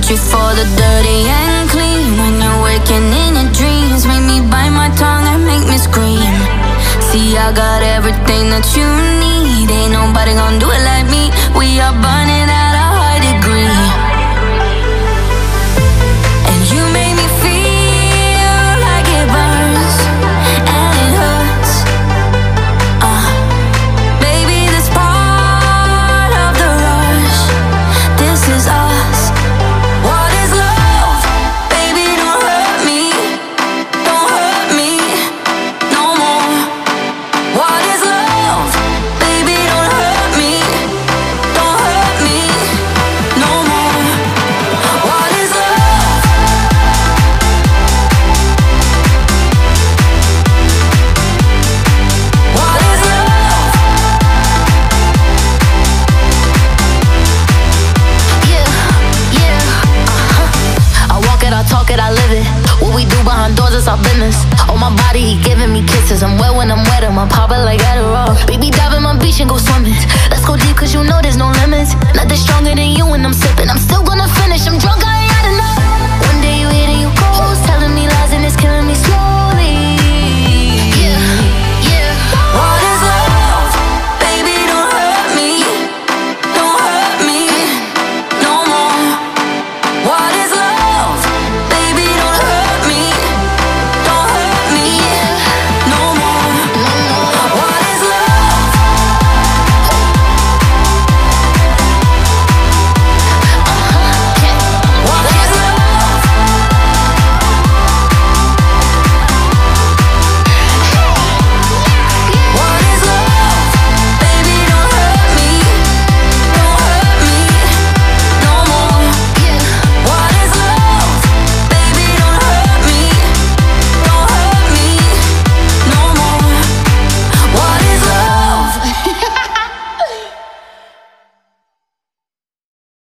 you for the dirty and clean. When you're waking in your dreams, make me bite my tongue and make me scream. See, I got everything that you need. Ain't nobody gonna do it like me. We are burning at a high degree. And you make me feel like it burns and it hurts. Baby, this part of the rush. This is us. What is love? Baby, don't hurt me. Don't hurt me no more. What is love? Baby, don't hurt me. Don't hurt me no more. What is love? What is love? I walk it, I talk it, I live it. What we do behind doors is our business. On my body, he giving me kisses. I'm wet when I'm wet, I'm popping like Adderall. Baby, dive in my beach and go swimming. Let's go deep, cause you know there's no limits. Nothing stronger than you when I'm sipping. I'm still gonna finish, I'm drunk